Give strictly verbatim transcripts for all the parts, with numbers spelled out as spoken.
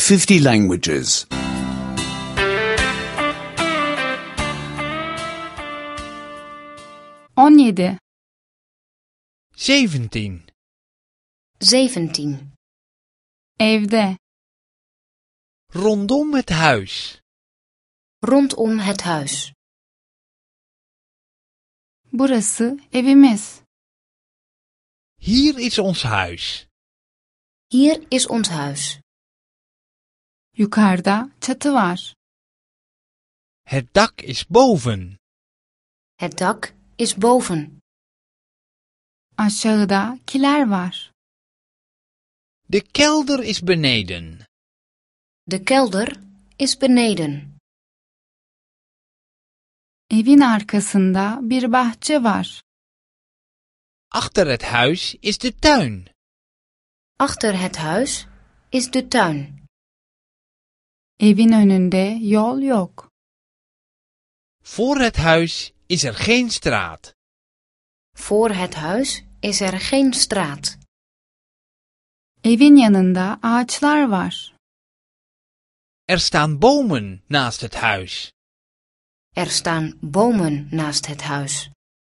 fifty languages. on yedi. zeventien. zeventien. Evde. Rondom het huis. Rondom het huis. Burası evimiz. Hier is ons huis. Hier is ons huis. Yukarıda çatı var. Het dak is boven. Het dak is boven. Aşağıda kiler var. De kelder is beneden. De kelder is beneden. Evin arkasında bir bahçe var. Achter het huis is de tuin. Achter het huis is de tuin. Evin önünde yol yok. Voor het huis is er geen straat. Voor het huis is er geen straat. Evin yanında ağaçlar var. Er staan bomen naast het huis. Er staan bomen naast het huis.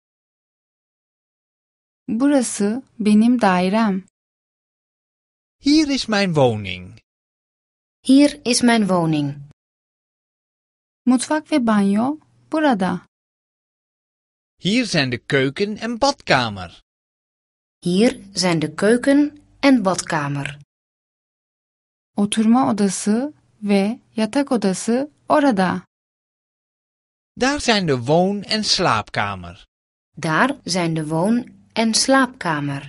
Burası benim dairem. Hier is mijn woning. Hier is mijn woning. Mutfak ve banyo burada. Hier zijn de keuken en badkamer. Hier zijn de keuken en badkamer. Oturma odası ve yatak odası orada. Daar zijn de woon- en slaapkamer. Daar zijn de woon- en slaapkamer.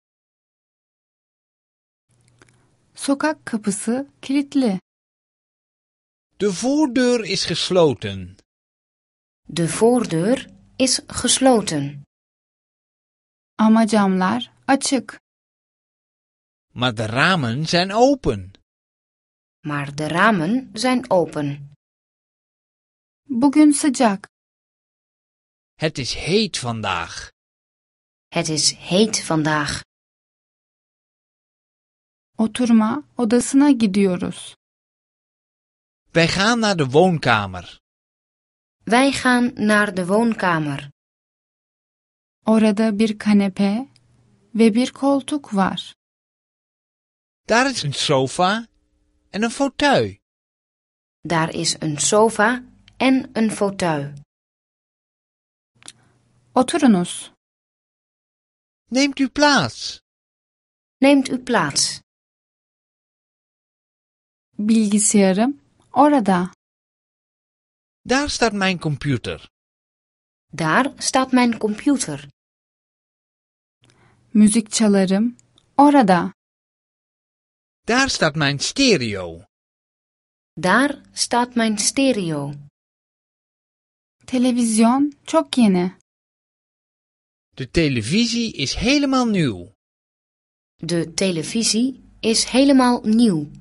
Sokak kapısı kilitli. De voordeur is gesloten. De voordeur is gesloten. Ama camlar açık. Maar de ramen zijn open. Maar de ramen zijn open. Bugün sıcak. Het is heet vandaag. Het is heet vandaag. Oturma odasına gidiyoruz. Wij gaan naar de woonkamer. Wij gaan naar de woonkamer. Orada bir kanepe ve bir koltuk var. Daar is een sofa en een fauteuil. Daar is een sofa en een fauteuil. Oturunuz. Neemt u plaats. Neemt u plaats. Bilgisayarım orada. Daar staat mijn computer. Daar staat mijn computer. Müzik çalarım orada. Daar staat mijn stereo. Daar staat mijn stereo. Televizyon çok yeni. De televisie is helemaal nieuw. De televisie is helemaal nieuw.